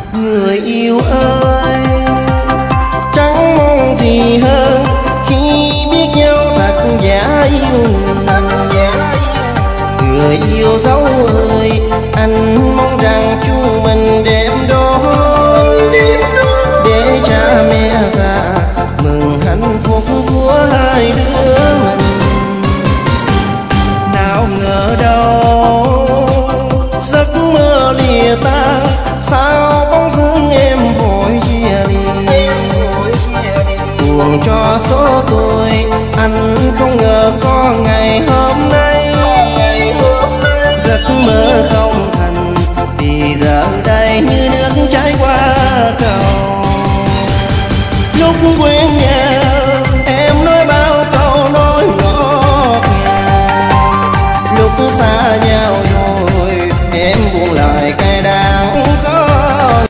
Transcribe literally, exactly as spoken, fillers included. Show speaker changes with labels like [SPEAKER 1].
[SPEAKER 1] Người yêu ơi, chẳng mong gì hơn khi biết nhau thật giả yêu. Người yêu dấu ơi, anh mong rằng chúng mình đẹp đôi, để cha mẹ già mừng hạnh phúc của hai đứa mình. Nào ngờ đâu giấc mơ lìa ta, sao bóng dáng em vội chia ly. Buồn cho số tôi, anh không ngờ có ngày hôm nay. Giấc mơ không thành thì giờ đây như nước chảy qua cầu. Lúc quên